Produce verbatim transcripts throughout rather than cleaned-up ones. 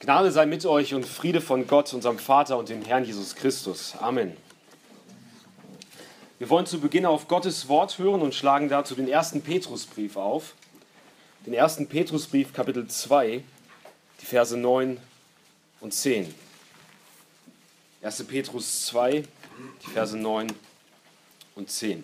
Gnade sei mit euch und Friede von Gott, unserem Vater und dem Herrn Jesus Christus. Amen. Wir wollen zu Beginn auf Gottes Wort hören und schlagen dazu den ersten Petrusbrief auf. Den ersten Petrusbrief, Kapitel zwei, die Verse neun und zehn. erster Petrus zwei, die Verse neun und zehn.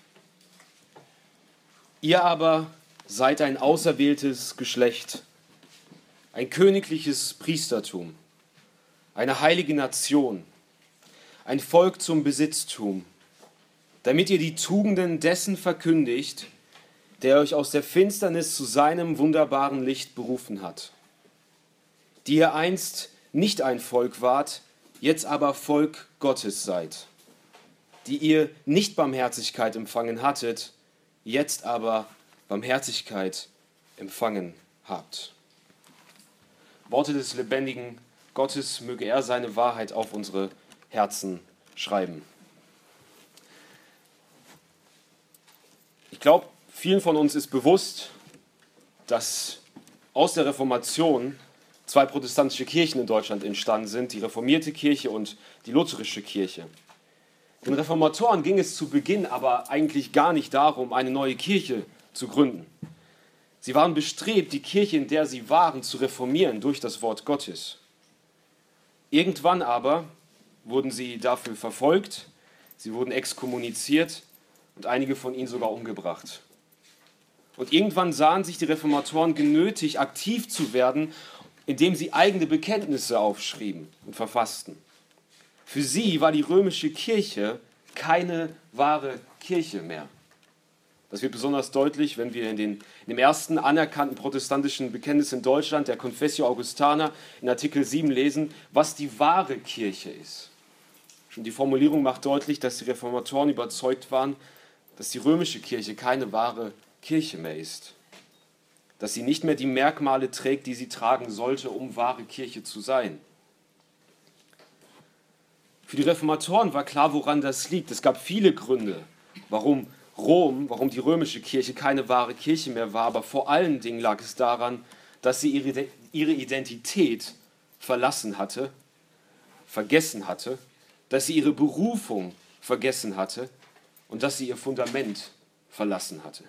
Ihr aber seid ein auserwähltes Geschlecht, ein königliches Priestertum, eine heilige Nation, ein Volk zum Besitztum, damit ihr die Tugenden dessen verkündigt, der euch aus der Finsternis zu seinem wunderbaren Licht berufen hat, die ihr einst nicht ein Volk wart, jetzt aber Volk Gottes seid, die ihr nicht Barmherzigkeit empfangen hattet, jetzt aber Barmherzigkeit empfangen habt. Worte des lebendigen Gottes, möge er seine Wahrheit auf unsere Herzen schreiben. Ich glaube, vielen von uns ist bewusst, dass aus der Reformation zwei protestantische Kirchen in Deutschland entstanden sind, die reformierte Kirche und die lutherische Kirche. Den Reformatoren ging es zu Beginn aber eigentlich gar nicht darum, eine neue Kirche zu gründen. Sie waren bestrebt, die Kirche, in der sie waren, zu reformieren durch das Wort Gottes. Irgendwann aber wurden sie dafür verfolgt, sie wurden exkommuniziert und einige von ihnen sogar umgebracht. Und irgendwann sahen sich die Reformatoren genötigt, aktiv zu werden, indem sie eigene Bekenntnisse aufschrieben und verfassten. Für sie war die römische Kirche keine wahre Kirche mehr. Das wird besonders deutlich, wenn wir in, den, in dem ersten anerkannten protestantischen Bekenntnis in Deutschland, der Confessio Augustana, in Artikel sieben lesen, was die wahre Kirche ist. Schon die Formulierung macht deutlich, dass die Reformatoren überzeugt waren, dass die römische Kirche keine wahre Kirche mehr ist. Dass sie nicht mehr die Merkmale trägt, die sie tragen sollte, um wahre Kirche zu sein. Für die Reformatoren war klar, woran das liegt. Es gab viele Gründe, warum Rom, warum die römische Kirche keine wahre Kirche mehr war, aber vor allen Dingen lag es daran, dass sie ihre, ihre Identität verlassen hatte, vergessen hatte, dass sie ihre Berufung vergessen hatte und dass sie ihr Fundament verlassen hatte.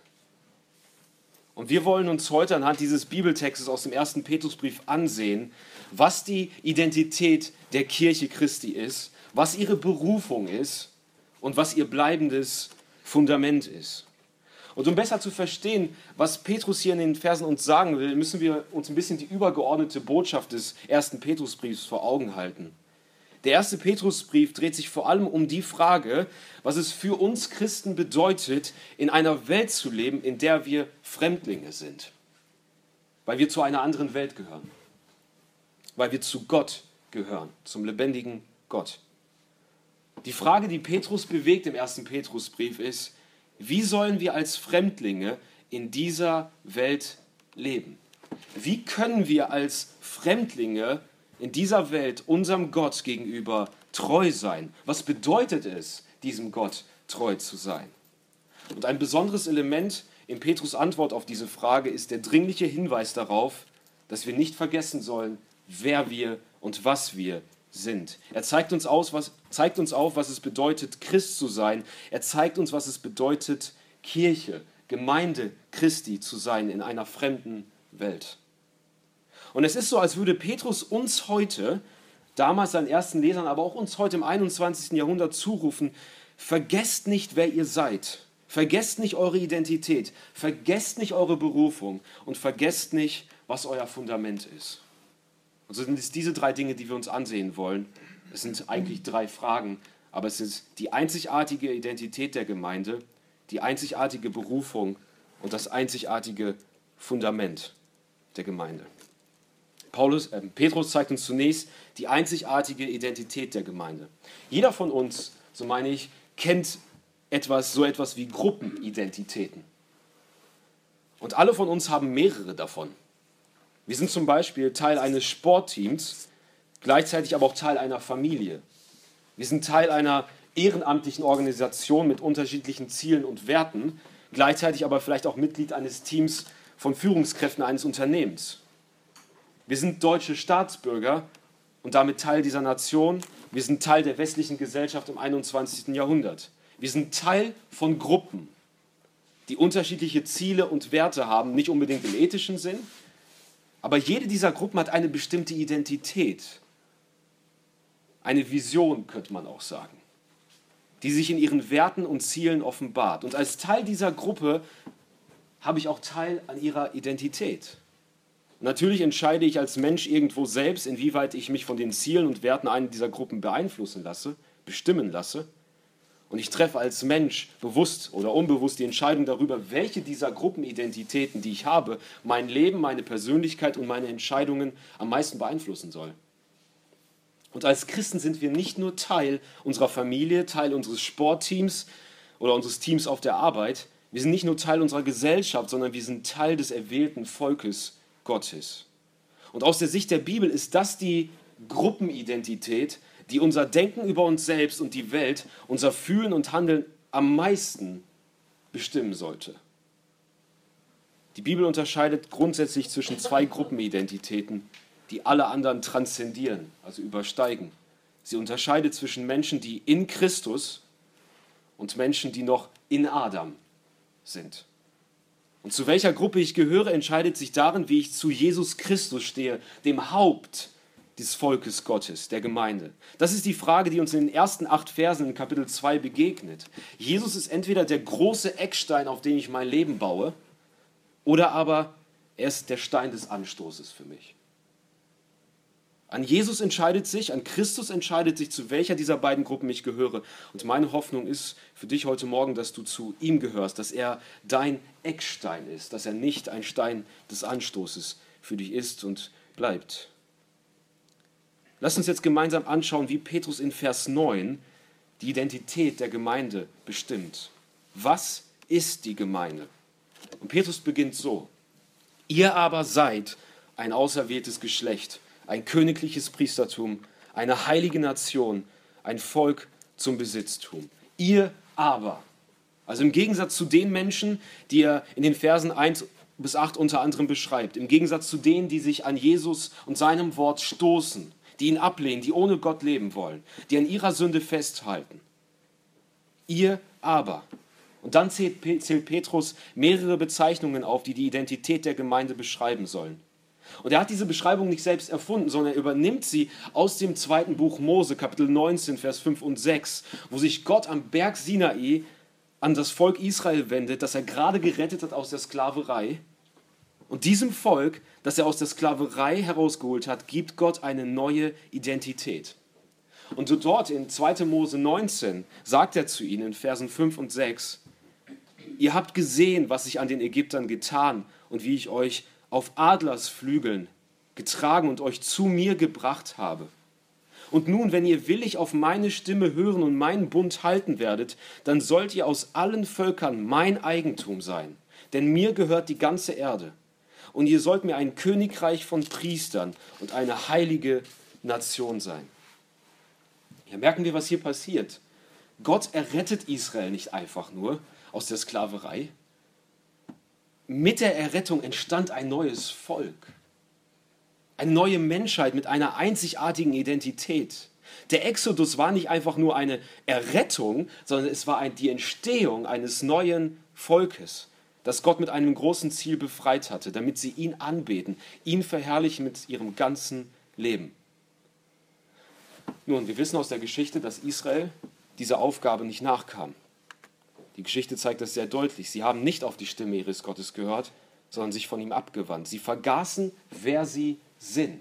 Und wir wollen uns heute anhand dieses Bibeltextes aus dem ersten Petrusbrief ansehen, was die Identität der Kirche Christi ist, was ihre Berufung ist und was ihr bleibendes Fundament ist. Und um besser zu verstehen, was Petrus hier in den Versen uns sagen will, müssen wir uns ein bisschen die übergeordnete Botschaft des ersten Petrusbriefs vor Augen halten. Der erste Petrusbrief dreht sich vor allem um die Frage, was es für uns Christen bedeutet, in einer Welt zu leben, in der wir Fremdlinge sind. Weil wir zu einer anderen Welt gehören. Weil wir zu Gott gehören, zum lebendigen Gott. Die Frage, die Petrus bewegt im ersten Petrusbrief ist, wie sollen wir als Fremdlinge in dieser Welt leben? Wie können wir als Fremdlinge in dieser Welt unserem Gott gegenüber treu sein? Was bedeutet es, diesem Gott treu zu sein? Und ein besonderes Element in Petrus' Antwort auf diese Frage ist der dringliche Hinweis darauf, dass wir nicht vergessen sollen, wer wir und was wir sind. Er zeigt uns, aus, was, zeigt uns auf, was es bedeutet, Christ zu sein. Er zeigt uns, was es bedeutet, Kirche, Gemeinde Christi zu sein in einer fremden Welt. Und es ist so, als würde Petrus uns heute, damals seinen ersten Lesern, aber auch uns heute im einundzwanzigsten Jahrhundert zurufen, vergesst nicht, wer ihr seid. Vergesst nicht eure Identität. Vergesst nicht eure Berufung. Und vergesst nicht, was euer Fundament ist. Und so sind es diese drei Dinge, die wir uns ansehen wollen. Es sind eigentlich drei Fragen, aber es ist die einzigartige Identität der Gemeinde, die einzigartige Berufung und das einzigartige Fundament der Gemeinde. Paulus, äh, Petrus zeigt uns zunächst die einzigartige Identität der Gemeinde. Jeder von uns, so meine ich, kennt etwas, so etwas wie Gruppenidentitäten. Und alle von uns haben mehrere davon. Wir sind zum Beispiel Teil eines Sportteams, gleichzeitig aber auch Teil einer Familie. Wir sind Teil einer ehrenamtlichen Organisation mit unterschiedlichen Zielen und Werten, gleichzeitig aber vielleicht auch Mitglied eines Teams von Führungskräften eines Unternehmens. Wir sind deutsche Staatsbürger und damit Teil dieser Nation. Wir sind Teil der westlichen Gesellschaft im einundzwanzigsten Jahrhundert. Wir sind Teil von Gruppen, die unterschiedliche Ziele und Werte haben, nicht unbedingt im ethischen Sinn, aber jede dieser Gruppen hat eine bestimmte Identität, eine Vision, könnte man auch sagen, die sich in ihren Werten und Zielen offenbart. Und als Teil dieser Gruppe habe ich auch Teil an ihrer Identität. Natürlich entscheide ich als Mensch irgendwo selbst, inwieweit ich mich von den Zielen und Werten einer dieser Gruppen beeinflussen lasse, bestimmen lasse. Und ich treffe als Mensch bewusst oder unbewusst die Entscheidung darüber, welche dieser Gruppenidentitäten, die ich habe, mein Leben, meine Persönlichkeit und meine Entscheidungen am meisten beeinflussen soll. Und als Christen sind wir nicht nur Teil unserer Familie, Teil unseres Sportteams oder unseres Teams auf der Arbeit. Wir sind nicht nur Teil unserer Gesellschaft, sondern wir sind Teil des erwählten Volkes Gottes. Und aus der Sicht der Bibel ist das die Gruppenidentität, die unser Denken über uns selbst und die Welt, unser Fühlen und Handeln am meisten bestimmen sollte. Die Bibel unterscheidet grundsätzlich zwischen zwei Gruppenidentitäten, die alle anderen transzendieren, also übersteigen. Sie unterscheidet zwischen Menschen, die in Christus und Menschen, die noch in Adam sind. Und zu welcher Gruppe ich gehöre, entscheidet sich darin, wie ich zu Jesus Christus stehe, dem Haupt des Volkes Gottes, der Gemeinde. Das ist die Frage, die uns in den ersten acht Versen in Kapitel zwei begegnet. Jesus ist entweder der große Eckstein, auf den ich mein Leben baue, oder aber er ist der Stein des Anstoßes für mich. An Jesus entscheidet sich, an Christus entscheidet sich, zu welcher dieser beiden Gruppen ich gehöre. Und meine Hoffnung ist für dich heute Morgen, dass du zu ihm gehörst, dass er dein Eckstein ist, dass er nicht ein Stein des Anstoßes für dich ist und bleibt. Lass uns jetzt gemeinsam anschauen, wie Petrus in Vers neun die Identität der Gemeinde bestimmt. Was ist die Gemeinde? Und Petrus beginnt so: Ihr aber seid ein auserwähltes Geschlecht, ein königliches Priestertum, eine heilige Nation, ein Volk zum Besitztum. Ihr aber, also im Gegensatz zu den Menschen, die er in den Versen eins bis acht unter anderem beschreibt, im Gegensatz zu denen, die sich an Jesus und seinem Wort stoßen, die ihn ablehnen, die ohne Gott leben wollen, die an ihrer Sünde festhalten. Ihr aber. Und dann zählt, zählt Petrus mehrere Bezeichnungen auf, die die Identität der Gemeinde beschreiben sollen. Und er hat diese Beschreibung nicht selbst erfunden, sondern er übernimmt sie aus dem zweiten Buch Mose, Kapitel neunzehn, Vers fünf und sechs, wo sich Gott am Berg Sinai an das Volk Israel wendet, das er gerade gerettet hat aus der Sklaverei. Und diesem Volk, das er aus der Sklaverei herausgeholt hat, gibt Gott eine neue Identität. Und so dort in zweiten Mose neunzehn sagt er zu ihnen in Versen fünf und sechs, ihr habt gesehen, was ich an den Ägyptern getan und wie ich euch auf Adlersflügeln getragen und euch zu mir gebracht habe. Und nun, wenn ihr willig auf meine Stimme hören und meinen Bund halten werdet, dann sollt ihr aus allen Völkern mein Eigentum sein, denn mir gehört die ganze Erde. Und ihr sollt mir ein Königreich von Priestern und eine heilige Nation sein. Hier merken wir, was hier passiert. Gott errettet Israel nicht einfach nur aus der Sklaverei. Mit der Errettung entstand ein neues Volk. Eine neue Menschheit mit einer einzigartigen Identität. Der Exodus war nicht einfach nur eine Errettung, sondern es war die Entstehung eines neuen Volkes, das Gott mit einem großen Ziel befreit hatte, damit sie ihn anbeten, ihn verherrlichen mit ihrem ganzen Leben. Nun, wir wissen aus der Geschichte, dass Israel dieser Aufgabe nicht nachkam. Die Geschichte zeigt das sehr deutlich. Sie haben nicht auf die Stimme ihres Gottes gehört, sondern sich von ihm abgewandt. Sie vergaßen, wer sie sind.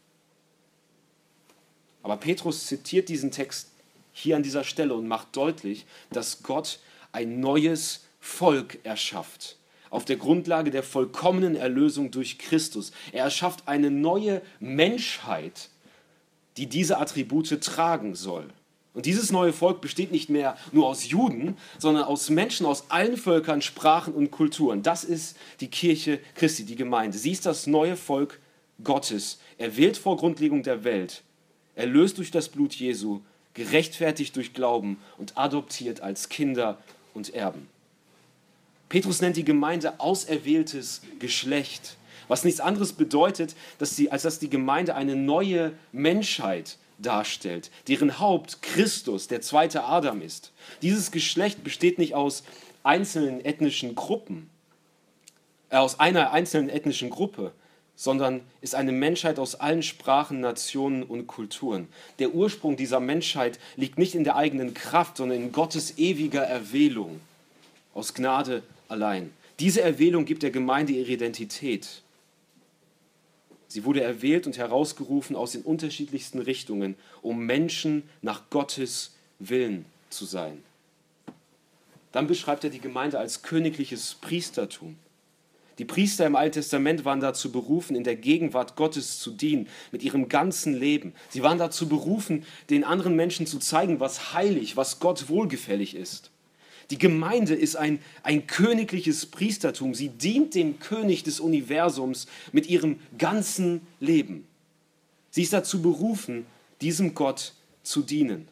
Aber Petrus zitiert diesen Text hier an dieser Stelle und macht deutlich, dass Gott ein neues Volk erschafft. Auf der Grundlage der vollkommenen Erlösung durch Christus. Er erschafft eine neue Menschheit, die diese Attribute tragen soll. Und dieses neue Volk besteht nicht mehr nur aus Juden, sondern aus Menschen aus allen Völkern, Sprachen und Kulturen. Das ist die Kirche Christi, die Gemeinde. Sie ist das neue Volk Gottes, erwählt vor Grundlegung der Welt, erlöst durch das Blut Jesu, gerechtfertigt durch Glauben und adoptiert als Kinder und Erben. Petrus nennt die Gemeinde auserwähltes Geschlecht, Was nichts anderes bedeutet, dass sie, als dass die Gemeinde eine neue Menschheit darstellt, deren Haupt Christus, der zweite Adam ist. Dieses Geschlecht besteht nicht aus einzelnen ethnischen Gruppen, äh, aus einer einzelnen ethnischen Gruppe, sondern ist eine Menschheit aus allen Sprachen, Nationen und Kulturen. Der Ursprung dieser Menschheit liegt nicht in der eigenen Kraft, sondern in Gottes ewiger Erwählung, aus Gnade allein. Diese Erwählung gibt der Gemeinde ihre Identität. Sie wurde erwählt und herausgerufen aus den unterschiedlichsten Richtungen, um Menschen nach Gottes Willen zu sein. Dann beschreibt er die Gemeinde als königliches Priestertum. Die Priester im Alten Testament waren dazu berufen, in der Gegenwart Gottes zu dienen, mit ihrem ganzen Leben. Sie waren dazu berufen, den anderen Menschen zu zeigen, was heilig, was Gott wohlgefällig ist. Die Gemeinde ist ein, ein königliches Priestertum. Sie dient dem König des Universums mit ihrem ganzen Leben. Sie ist dazu berufen, diesem Gott zu dienen.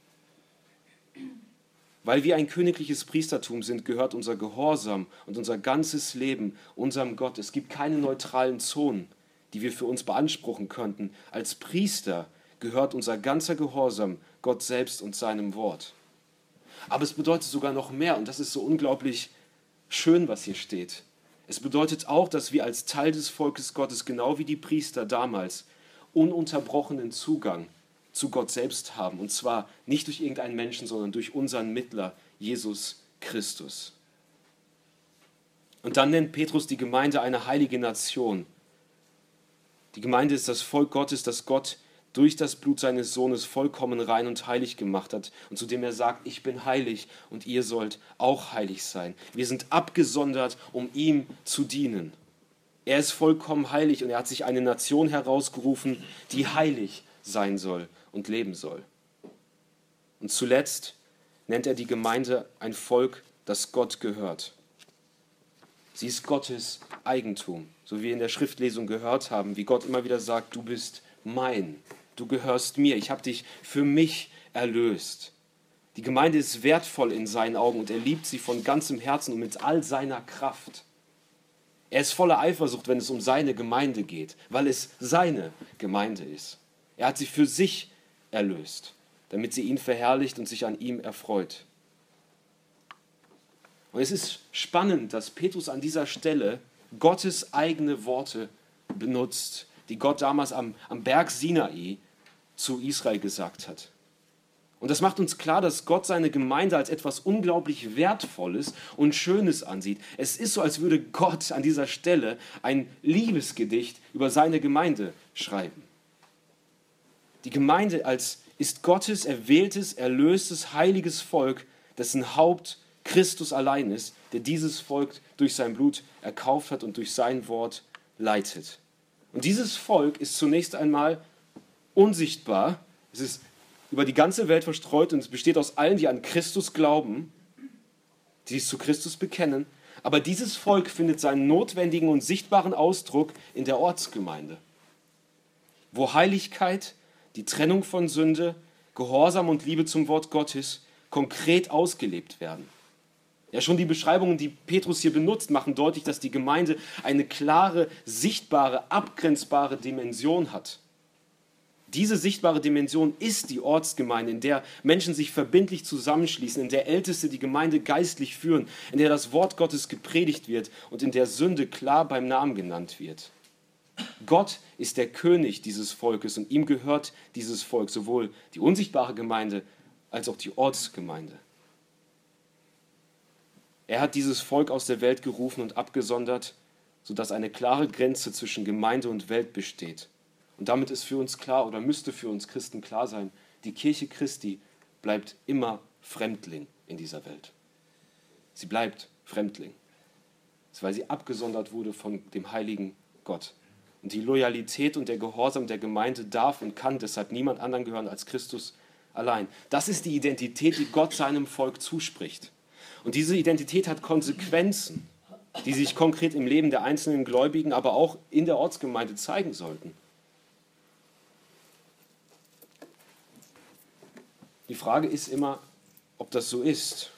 Weil wir ein königliches Priestertum sind, gehört unser Gehorsam und unser ganzes Leben unserem Gott. Es gibt keine neutralen Zonen, die wir für uns beanspruchen könnten. Als Priester gehört unser ganzer Gehorsam Gott selbst und seinem Wort. Aber es bedeutet sogar noch mehr, und das ist so unglaublich schön, was hier steht. Es bedeutet auch, dass wir als Teil des Volkes Gottes, genau wie die Priester damals, ununterbrochenen Zugang zu Gott selbst haben. Und zwar nicht durch irgendeinen Menschen, sondern durch unseren Mittler, Jesus Christus. Und dann nennt Petrus die Gemeinde eine heilige Nation. Die Gemeinde ist das Volk Gottes, das Gott durch das Blut seines Sohnes vollkommen rein und heilig gemacht hat und zu dem er sagt, ich bin heilig und ihr sollt auch heilig sein. Wir sind abgesondert, um ihm zu dienen. Er ist vollkommen heilig und er hat sich eine Nation herausgerufen, die heilig sein soll und leben soll. Und zuletzt nennt er die Gemeinde ein Volk, das Gott gehört. Sie ist Gottes Eigentum, so wie wir in der Schriftlesung gehört haben, wie Gott immer wieder sagt, du bist mein. Du gehörst mir, ich habe dich für mich erlöst. Die Gemeinde ist wertvoll in seinen Augen und er liebt sie von ganzem Herzen und mit all seiner Kraft. Er ist voller Eifersucht, wenn es um seine Gemeinde geht, weil es seine Gemeinde ist. Er hat sie für sich erlöst, damit sie ihn verherrlicht und sich an ihm erfreut. Und es ist spannend, dass Petrus an dieser Stelle Gottes eigene Worte benutzt, die Gott damals am, am Berg Sinai zu Israel gesagt hat. Und das macht uns klar, dass Gott seine Gemeinde als etwas unglaublich Wertvolles und Schönes ansieht. Es ist so, als würde Gott an dieser Stelle ein Liebesgedicht über seine Gemeinde schreiben. Die Gemeinde als ist Gottes erwähltes, erlöstes, heiliges Volk, dessen Haupt Christus allein ist, der dieses Volk durch sein Blut erkauft hat und durch sein Wort leitet. Und dieses Volk ist zunächst einmal unsichtbar. Es ist über die ganze Welt verstreut und es besteht aus allen, die an Christus glauben, die sich zu Christus bekennen. Aber dieses Volk findet seinen notwendigen und sichtbaren Ausdruck in der Ortsgemeinde, wo Heiligkeit, die Trennung von Sünde, Gehorsam und Liebe zum Wort Gottes konkret ausgelebt werden. Ja, schon die Beschreibungen, die Petrus hier benutzt, machen deutlich, dass die Gemeinde eine klare, sichtbare, abgrenzbare Dimension hat. Diese sichtbare Dimension ist die Ortsgemeinde, in der Menschen sich verbindlich zusammenschließen, in der Älteste die Gemeinde geistlich führen, in der das Wort Gottes gepredigt wird und in der Sünde klar beim Namen genannt wird. Gott ist der König dieses Volkes und ihm gehört dieses Volk, sowohl die unsichtbare Gemeinde als auch die Ortsgemeinde. Er hat dieses Volk aus der Welt gerufen und abgesondert, sodass eine klare Grenze zwischen Gemeinde und Welt besteht. Und damit ist für uns klar, oder müsste für uns Christen klar sein, die Kirche Christi bleibt immer Fremdling in dieser Welt. Sie bleibt Fremdling. Das ist, weil sie abgesondert wurde von dem heiligen Gott. Und die Loyalität und der Gehorsam der Gemeinde darf und kann deshalb niemand anderen gehören als Christus allein. Das ist die Identität, die Gott seinem Volk zuspricht. Und diese Identität hat Konsequenzen, die sich konkret im Leben der einzelnen Gläubigen, aber auch in der Ortsgemeinde zeigen sollten. Die Frage ist immer, ob das so ist.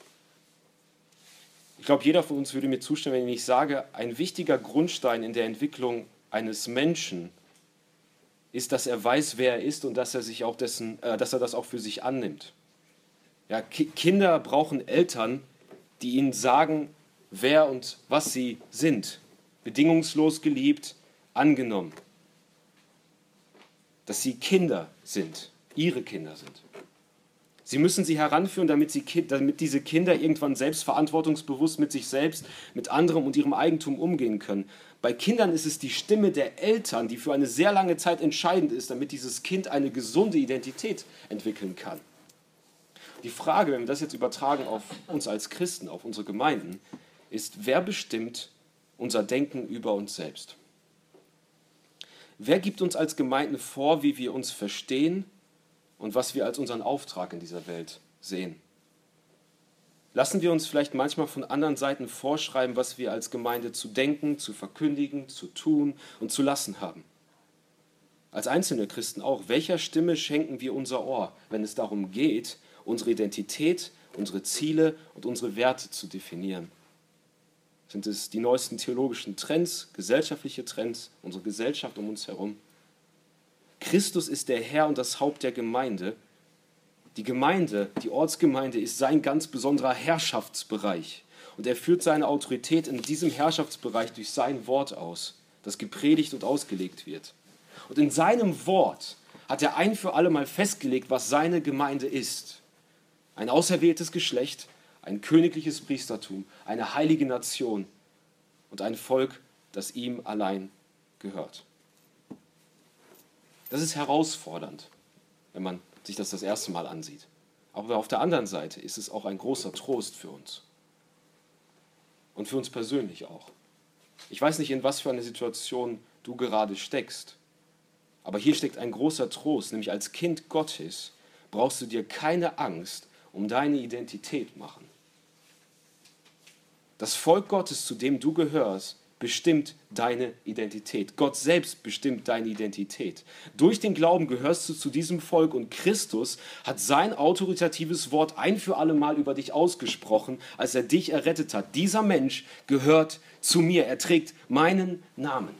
Ich glaube, jeder von uns würde mir zustimmen, wenn ich sage, ein wichtiger Grundstein in der Entwicklung eines Menschen ist, dass er weiß, wer er ist und dass er sich auch dessen, äh, dass er das auch für sich annimmt. Ja, Ki- Kinder brauchen Eltern, die ihnen sagen, wer und was sie sind. Bedingungslos geliebt, angenommen. Dass sie Kinder sind, ihre Kinder sind. Sie müssen sie heranführen, damit, sie, damit diese Kinder irgendwann selbst verantwortungsbewusst mit sich selbst, mit anderem und ihrem Eigentum umgehen können. Bei Kindern ist es die Stimme der Eltern, die für eine sehr lange Zeit entscheidend ist, damit dieses Kind eine gesunde Identität entwickeln kann. Die Frage, wenn wir das jetzt übertragen auf uns als Christen, auf unsere Gemeinden, ist, wer bestimmt unser Denken über uns selbst? Wer gibt uns als Gemeinden vor, wie wir uns verstehen und was wir als unseren Auftrag in dieser Welt sehen? Lassen wir uns vielleicht manchmal von anderen Seiten vorschreiben, was wir als Gemeinde zu denken, zu verkündigen, zu tun und zu lassen haben? Als einzelne Christen auch. Welcher Stimme schenken wir unser Ohr, wenn es darum geht, unsere Identität, unsere Ziele und unsere Werte zu definieren? Sind es die neuesten theologischen Trends, gesellschaftliche Trends, unsere Gesellschaft um uns herum? Christus ist der Herr und das Haupt der Gemeinde. Die Gemeinde, die Ortsgemeinde, ist sein ganz besonderer Herrschaftsbereich. Und er führt seine Autorität in diesem Herrschaftsbereich durch sein Wort aus, das gepredigt und ausgelegt wird. Und in seinem Wort hat er ein für alle Mal festgelegt, was seine Gemeinde ist. Ein auserwähltes Geschlecht, ein königliches Priestertum, eine heilige Nation und ein Volk, das ihm allein gehört. Das ist herausfordernd, wenn man sich das das erste Mal ansieht. Aber auf der anderen Seite ist es auch ein großer Trost für uns. Und für uns persönlich auch. Ich weiß nicht, in was für eine Situation du gerade steckst, aber hier steckt ein großer Trost, nämlich als Kind Gottes brauchst du dir keine Angst um deine Identität machen. Das Volk Gottes, zu dem du gehörst, bestimmt deine Identität. Gott selbst bestimmt deine Identität. Durch den Glauben gehörst du zu diesem Volk und Christus hat sein autoritatives Wort ein für alle Mal über dich ausgesprochen, als er dich errettet hat. Dieser Mensch gehört zu mir. Er trägt meinen Namen.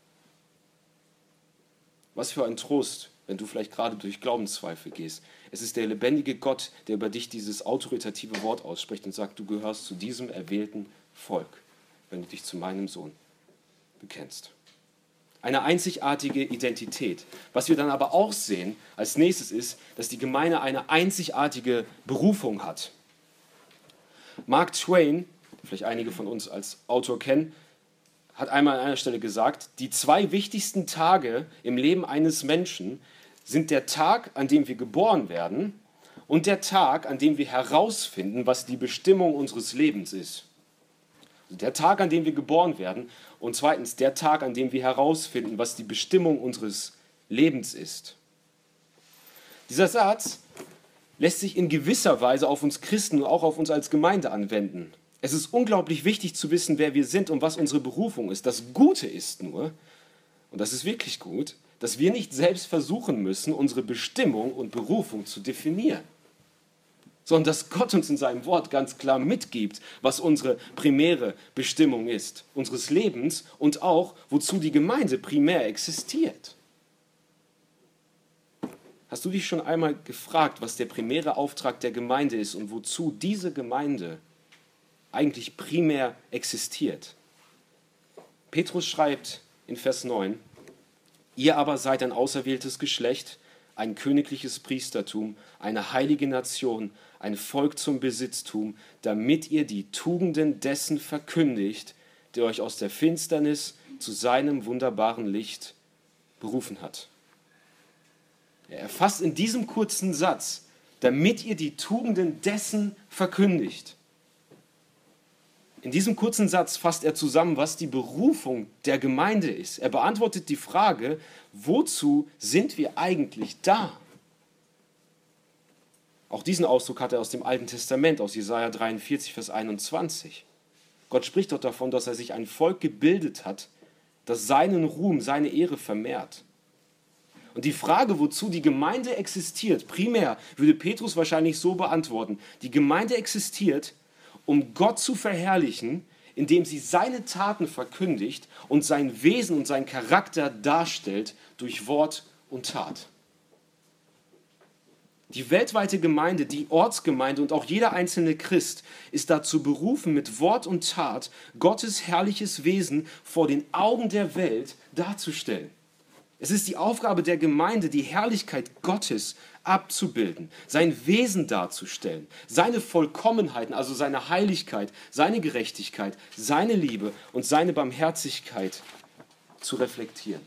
Was für ein Trost, wenn du vielleicht gerade durch Glaubenszweifel gehst. Es ist der lebendige Gott, der über dich dieses autoritative Wort ausspricht und sagt, du gehörst zu diesem erwählten Volk, wenn du dich zu meinem Sohn bekennst. Eine einzigartige Identität. Was wir dann aber auch sehen als nächstes ist, dass die Gemeinde eine einzigartige Berufung hat. Mark Twain, vielleicht einige von uns als Autor kennen, hat einmal an einer Stelle gesagt, die zwei wichtigsten Tage im Leben eines Menschen sind der Tag, an dem wir geboren werden und der Tag, an dem wir herausfinden, was die Bestimmung unseres Lebens ist. Der Tag, an dem wir geboren werden und zweitens der Tag, an dem wir herausfinden, was die Bestimmung unseres Lebens ist. Dieser Satz lässt sich in gewisser Weise auf uns Christen und auch auf uns als Gemeinde anwenden. Es ist unglaublich wichtig zu wissen, wer wir sind und was unsere Berufung ist. Das Gute ist nur, und das ist wirklich gut, dass wir nicht selbst versuchen müssen, unsere Bestimmung und Berufung zu definieren, sondern dass Gott uns in seinem Wort ganz klar mitgibt, was unsere primäre Bestimmung ist, unseres Lebens und auch, wozu die Gemeinde primär existiert. Hast du dich schon einmal gefragt, was der primäre Auftrag der Gemeinde ist und wozu diese Gemeinde eigentlich primär existiert? Petrus schreibt in Vers neun, ihr aber seid ein auserwähltes Geschlecht, ein königliches Priestertum, eine heilige Nation, ein Volk zum Besitztum, damit ihr die Tugenden dessen verkündigt, der euch aus der Finsternis zu seinem wunderbaren Licht berufen hat. Er erfasst in diesem kurzen Satz, damit ihr die Tugenden dessen verkündigt. In diesem kurzen Satz fasst er zusammen, was die Berufung der Gemeinde ist. Er beantwortet die Frage, wozu sind wir eigentlich da? Auch diesen Ausdruck hat er aus dem Alten Testament, aus Jesaja dreiundvierzig, Vers einundzwanzig. Gott spricht dort davon, dass er sich ein Volk gebildet hat, das seinen Ruhm, seine Ehre vermehrt. Und die Frage, wozu die Gemeinde existiert, primär würde Petrus wahrscheinlich so beantworten, die Gemeinde existiert, um Gott zu verherrlichen, indem sie seine Taten verkündigt und sein Wesen und seinen Charakter darstellt durch Wort und Tat. Die weltweite Gemeinde, die Ortsgemeinde und auch jeder einzelne Christ ist dazu berufen, mit Wort und Tat Gottes herrliches Wesen vor den Augen der Welt darzustellen. Es ist die Aufgabe der Gemeinde, die Herrlichkeit Gottes abzubilden, sein Wesen darzustellen, seine Vollkommenheiten, also seine Heiligkeit, seine Gerechtigkeit, seine Liebe und seine Barmherzigkeit zu reflektieren.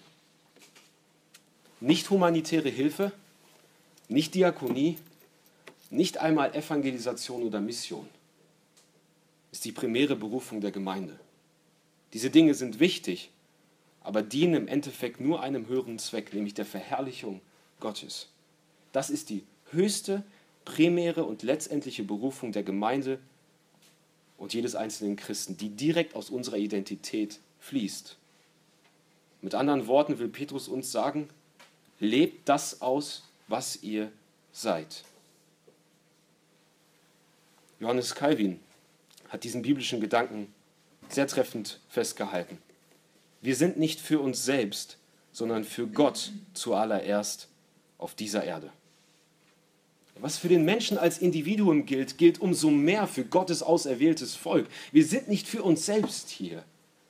Nicht humanitäre Hilfe, nicht Diakonie, nicht einmal Evangelisation oder Mission ist die primäre Berufung der Gemeinde. Diese Dinge sind wichtig, aber dienen im Endeffekt nur einem höheren Zweck, nämlich der Verherrlichung Gottes. Das ist die höchste, primäre und letztendliche Berufung der Gemeinde und jedes einzelnen Christen, die direkt aus unserer Identität fließt. Mit anderen Worten will Petrus uns sagen, lebt das aus, was ihr seid. Johannes Calvin hat diesen biblischen Gedanken sehr treffend festgehalten. Wir sind nicht für uns selbst, sondern für Gott zuallererst auf dieser Erde. Was für den Menschen als Individuum gilt, gilt umso mehr für Gottes auserwähltes Volk. Wir sind nicht für uns selbst hier,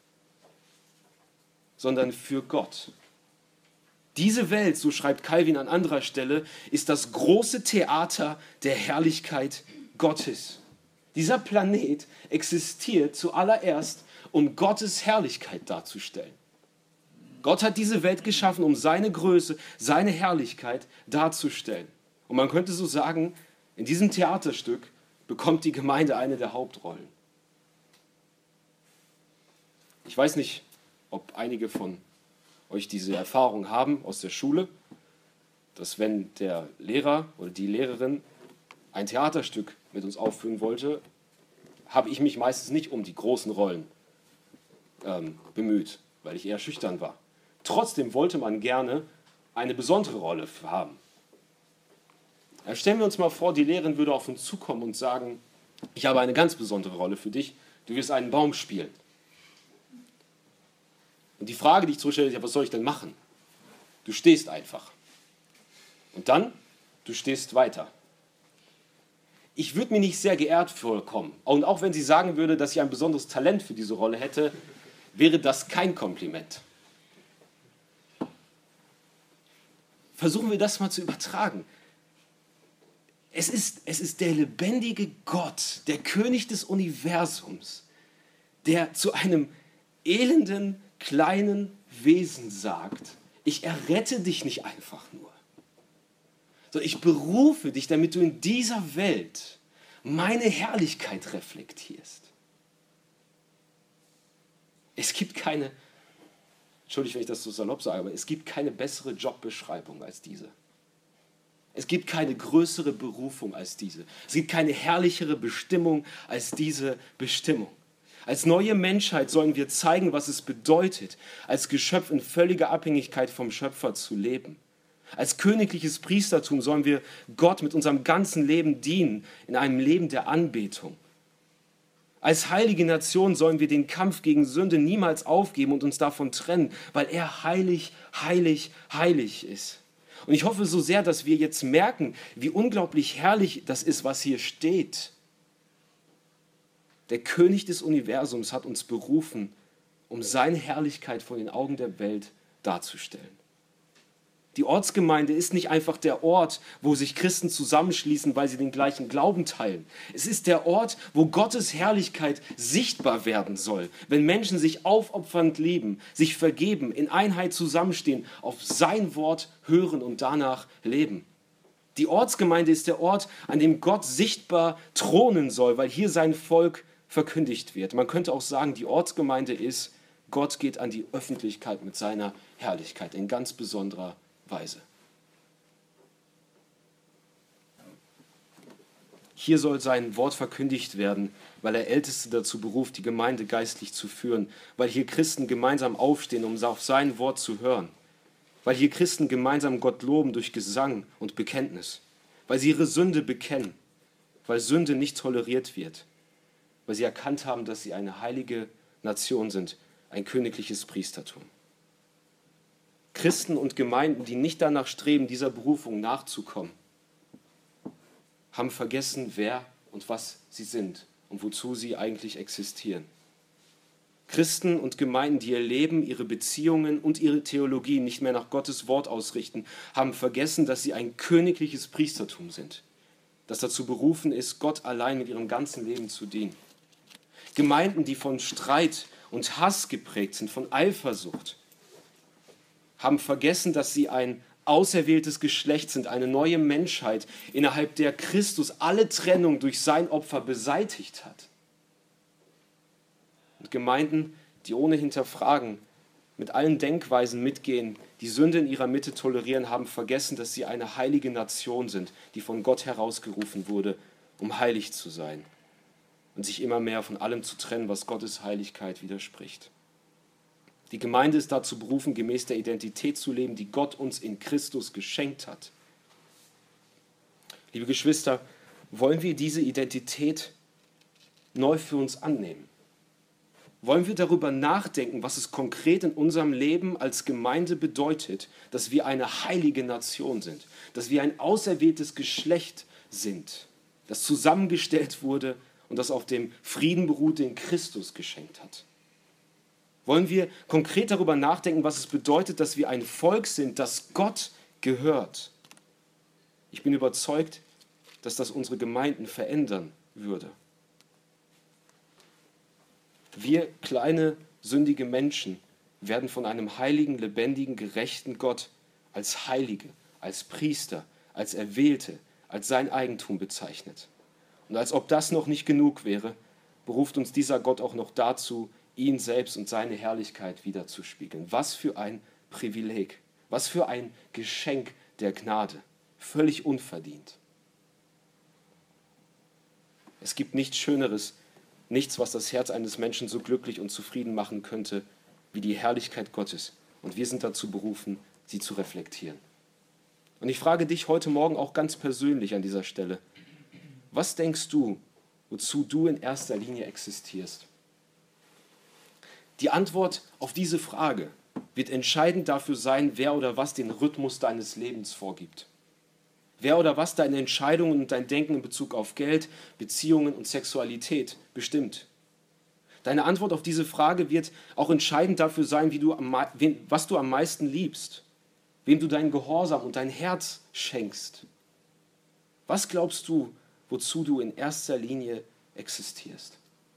sondern für Gott. Diese Welt, so schreibt Calvin an anderer Stelle, ist das große Theater der Herrlichkeit Gottes. Dieser Planet existiert zuallererst, um Gottes Herrlichkeit darzustellen. Gott hat diese Welt geschaffen, um seine Größe, seine Herrlichkeit darzustellen. Und man könnte so sagen, in diesem Theaterstück bekommt die Gemeinde eine der Hauptrollen. Ich weiß nicht, ob einige von euch diese Erfahrung haben aus der Schule, dass wenn der Lehrer oder die Lehrerin ein Theaterstück mit uns aufführen wollte, habe ich mich meistens nicht um die großen Rollen ähm, bemüht, weil ich eher schüchtern war. Trotzdem wollte man gerne eine besondere Rolle haben. Ja, stellen wir uns mal vor, die Lehrerin würde auf uns zukommen und sagen, ich habe eine ganz besondere Rolle für dich, du wirst einen Baum spielen. Und die Frage, die ich zurückstelle, ist, ja, was soll ich denn machen? Du stehst einfach. Und dann, du stehst weiter. Ich würde mir nicht sehr geehrt vorkommen. Und auch wenn sie sagen würde, dass ich ein besonderes Talent für diese Rolle hätte, wäre das kein Kompliment. Versuchen wir das mal zu übertragen. Es ist, es ist der lebendige Gott, der König des Universums, der zu einem elenden, kleinen Wesen sagt, ich errette dich nicht einfach nur, sondern ich berufe dich, damit du in dieser Welt meine Herrlichkeit reflektierst. Es gibt keine, entschuldigt, wenn ich das so salopp sage, aber es gibt keine bessere Jobbeschreibung als diese. Es gibt keine größere Berufung als diese. Es gibt keine herrlichere Bestimmung als diese Bestimmung. Als neue Menschheit sollen wir zeigen, was es bedeutet, als Geschöpf in völliger Abhängigkeit vom Schöpfer zu leben. Als königliches Priestertum sollen wir Gott mit unserem ganzen Leben dienen, in einem Leben der Anbetung. Als heilige Nation sollen wir den Kampf gegen Sünde niemals aufgeben und uns davon trennen, weil er heilig, heilig, heilig ist. Und ich hoffe so sehr, dass wir jetzt merken, wie unglaublich herrlich das ist, was hier steht. Der König des Universums hat uns berufen, um seine Herrlichkeit vor den Augen der Welt darzustellen. Die Ortsgemeinde ist nicht einfach der Ort, wo sich Christen zusammenschließen, weil sie den gleichen Glauben teilen. Es ist der Ort, wo Gottes Herrlichkeit sichtbar werden soll, wenn Menschen sich aufopfernd lieben, sich vergeben, in Einheit zusammenstehen, auf sein Wort hören und danach leben. Die Ortsgemeinde ist der Ort, an dem Gott sichtbar thronen soll, weil hier sein Volk verkündigt wird. Man könnte auch sagen, die Ortsgemeinde ist, Gott geht an die Öffentlichkeit mit seiner Herrlichkeit in ganz besonderer Weise. Hier soll sein Wort verkündigt werden, weil er Älteste dazu beruft, die Gemeinde geistlich zu führen, weil hier Christen gemeinsam aufstehen, um auf sein Wort zu hören, weil hier Christen gemeinsam Gott loben durch Gesang und Bekenntnis, weil sie ihre Sünde bekennen, weil Sünde nicht toleriert wird, weil sie erkannt haben, dass sie eine heilige Nation sind, ein königliches Priestertum. Christen und Gemeinden, die nicht danach streben, dieser Berufung nachzukommen, haben vergessen, wer und was sie sind und wozu sie eigentlich existieren. Christen und Gemeinden, die ihr Leben, ihre Beziehungen und ihre Theologie nicht mehr nach Gottes Wort ausrichten, haben vergessen, dass sie ein königliches Priestertum sind, das dazu berufen ist, Gott allein mit ihrem ganzen Leben zu dienen. Gemeinden, die von Streit und Hass geprägt sind, von Eifersucht, haben vergessen, dass sie ein auserwähltes Geschlecht sind, eine neue Menschheit, innerhalb der Christus alle Trennung durch sein Opfer beseitigt hat. Und Gemeinden, die ohne Hinterfragen mit allen Denkweisen mitgehen, die Sünde in ihrer Mitte tolerieren, haben vergessen, dass sie eine heilige Nation sind, die von Gott herausgerufen wurde, um heilig zu sein und sich immer mehr von allem zu trennen, was Gottes Heiligkeit widerspricht. Die Gemeinde ist dazu berufen, gemäß der Identität zu leben, die Gott uns in Christus geschenkt hat. Liebe Geschwister, wollen wir diese Identität neu für uns annehmen? Wollen wir darüber nachdenken, was es konkret in unserem Leben als Gemeinde bedeutet, dass wir eine heilige Nation sind, dass wir ein auserwähltes Geschlecht sind, das zusammengestellt wurde und das auf dem Frieden beruht, den Christus geschenkt hat? Wollen wir konkret darüber nachdenken, was es bedeutet, dass wir ein Volk sind, das Gott gehört? Ich bin überzeugt, dass das unsere Gemeinden verändern würde. Wir kleine, sündige Menschen werden von einem heiligen, lebendigen, gerechten Gott als Heilige, als Priester, als Erwählte, als sein Eigentum bezeichnet. Und als ob das noch nicht genug wäre, beruft uns dieser Gott auch noch dazu, ihn selbst und seine Herrlichkeit widerzuspiegeln. Was für ein Privileg, was für ein Geschenk der Gnade, völlig unverdient. Es gibt nichts Schöneres, nichts, was das Herz eines Menschen so glücklich und zufrieden machen könnte, wie die Herrlichkeit Gottes. Und wir sind dazu berufen, sie zu reflektieren. Und ich frage dich heute Morgen auch ganz persönlich an dieser Stelle, was denkst du, wozu du in erster Linie existierst? Die Antwort auf diese Frage wird entscheidend dafür sein, wer oder was den Rhythmus deines Lebens vorgibt. Wer oder was deine Entscheidungen und dein Denken in Bezug auf Geld, Beziehungen und Sexualität bestimmt. Deine Antwort auf diese Frage wird auch entscheidend dafür sein, wie du am, was du am meisten liebst, wem du deinen Gehorsam und dein Herz schenkst. Was glaubst du, wozu du in erster Linie existierst?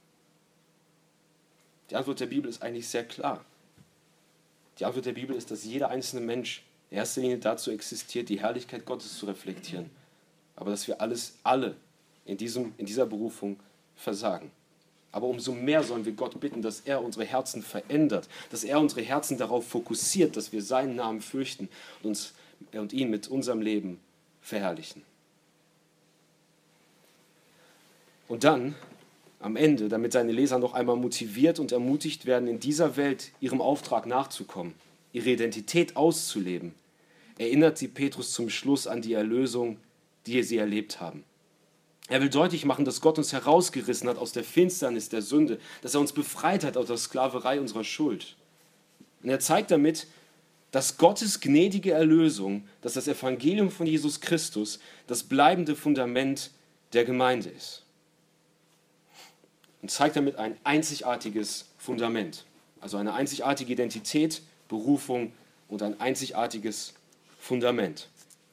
Die Antwort der Bibel ist eigentlich sehr klar. Die Antwort der Bibel ist, dass jeder einzelne Mensch in erster Linie dazu existiert, die Herrlichkeit Gottes zu reflektieren. Aber dass wir alles, alle in, diesem, in dieser Berufung versagen. Aber umso mehr sollen wir Gott bitten, dass er unsere Herzen verändert, dass er unsere Herzen darauf fokussiert, dass wir seinen Namen fürchten und, uns, und ihn mit unserem Leben verherrlichen. Und dann, am Ende, damit seine Leser noch einmal motiviert und ermutigt werden, in dieser Welt ihrem Auftrag nachzukommen, ihre Identität auszuleben, erinnert sie Petrus zum Schluss an die Erlösung, die sie erlebt haben. Er will deutlich machen, dass Gott uns herausgerissen hat aus der Finsternis der Sünde, dass er uns befreit hat aus der Sklaverei unserer Schuld. Und er zeigt damit, dass Gottes gnädige Erlösung, dass das Evangelium von Jesus Christus das bleibende Fundament der Gemeinde ist. Und zeigt damit ein einzigartiges Fundament, also eine einzigartige Identität, Berufung und ein einzigartiges Fundament.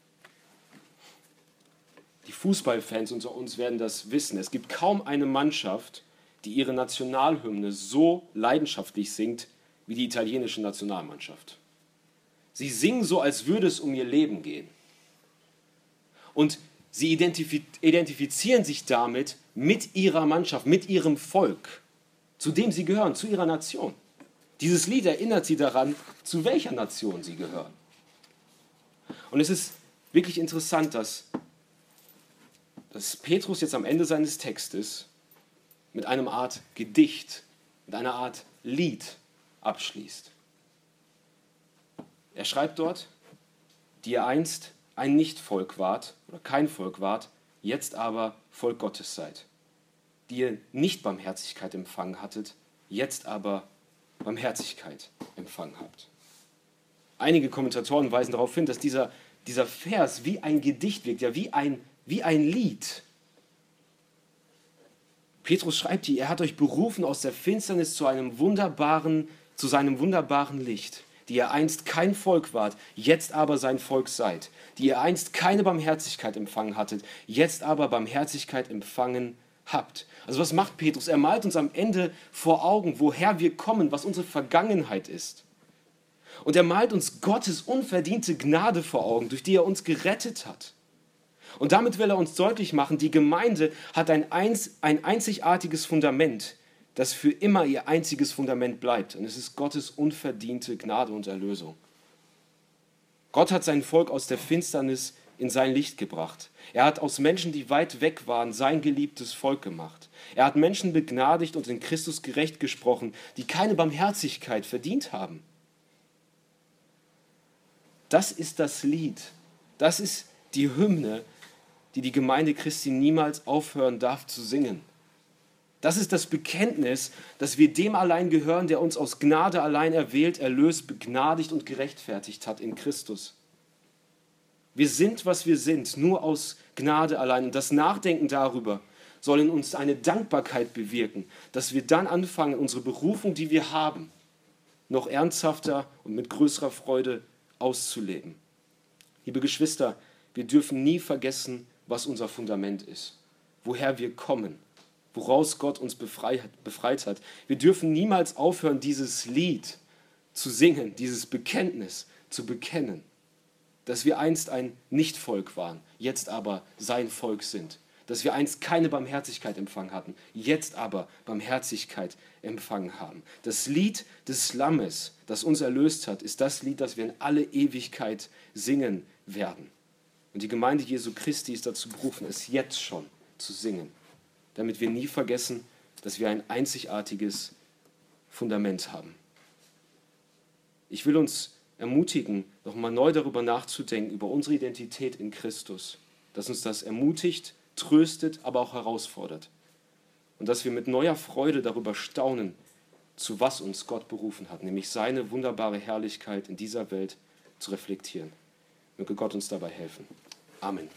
Die Fußballfans unter uns werden das wissen. Es gibt kaum eine Mannschaft, die ihre Nationalhymne so leidenschaftlich singt wie die italienische Nationalmannschaft. Sie singen so, als würde es um ihr Leben gehen. Und sie identif- identifizieren sich damit mit ihrer Mannschaft, mit ihrem Volk, zu dem sie gehören, zu ihrer Nation. Dieses Lied erinnert sie daran, zu welcher Nation sie gehören. Und es ist wirklich interessant, dass, dass Petrus jetzt am Ende seines Textes mit einer Art Gedicht, mit einer Art Lied abschließt. Er schreibt dort, die ihr einst ein Nichtvolk wart oder kein Volk wart, jetzt aber Volk Gottes seid. die ihr nicht Barmherzigkeit empfangen hattet, jetzt aber Barmherzigkeit empfangen habt. Einige Kommentatoren weisen darauf hin, dass dieser, dieser Vers wie ein Gedicht wirkt, ja wie ein, wie ein Lied. Petrus schreibt hier, er hat euch berufen aus der Finsternis zu einem wunderbaren, zu seinem wunderbaren Licht, die ihr einst kein Volk wart, jetzt aber sein Volk seid, die ihr einst keine Barmherzigkeit empfangen hattet, jetzt aber Barmherzigkeit empfangen habt. Also was macht Petrus? Er malt uns am Ende vor Augen, woher wir kommen, was unsere Vergangenheit ist. Und er malt uns Gottes unverdiente Gnade vor Augen, durch die er uns gerettet hat. Und damit will er uns deutlich machen, die Gemeinde hat ein, einz, ein einzigartiges Fundament, das für immer ihr einziges Fundament bleibt. Und es ist Gottes unverdiente Gnade und Erlösung. Gott hat sein Volk aus der Finsternis in sein Licht gebracht. Er hat aus Menschen, die weit weg waren, sein geliebtes Volk gemacht. Er hat Menschen begnadigt und in Christus gerecht gesprochen, die keine Barmherzigkeit verdient haben. Das ist das Lied, das ist die Hymne, die die Gemeinde Christi niemals aufhören darf zu singen. Das ist das Bekenntnis, dass wir dem allein gehören, der uns aus Gnade allein erwählt, erlöst, begnadigt und gerechtfertigt hat in Christus. Wir sind, was wir sind, nur aus Gnade allein. Und das Nachdenken darüber soll in uns eine Dankbarkeit bewirken, dass wir dann anfangen, unsere Berufung, die wir haben, noch ernsthafter und mit größerer Freude auszuleben. Liebe Geschwister, wir dürfen nie vergessen, was unser Fundament ist, woher wir kommen, woraus Gott uns befreit, befreit hat. Wir dürfen niemals aufhören, dieses Lied zu singen, dieses Bekenntnis zu bekennen, dass wir einst ein Nichtvolk waren, jetzt aber sein Volk sind. Dass wir einst keine Barmherzigkeit empfangen hatten, jetzt aber Barmherzigkeit empfangen haben. Das Lied des Lammes, das uns erlöst hat, ist das Lied, das wir in alle Ewigkeit singen werden. Und die Gemeinde Jesu Christi ist dazu berufen, es jetzt schon zu singen, damit wir nie vergessen, dass wir ein einzigartiges Fundament haben. Ich will uns ermutigen, nochmal neu darüber nachzudenken, über unsere Identität in Christus, dass uns das ermutigt, tröstet, aber auch herausfordert. Und dass wir mit neuer Freude darüber staunen, zu was uns Gott berufen hat, nämlich seine wunderbare Herrlichkeit in dieser Welt zu reflektieren. Möge Gott uns dabei helfen. Amen.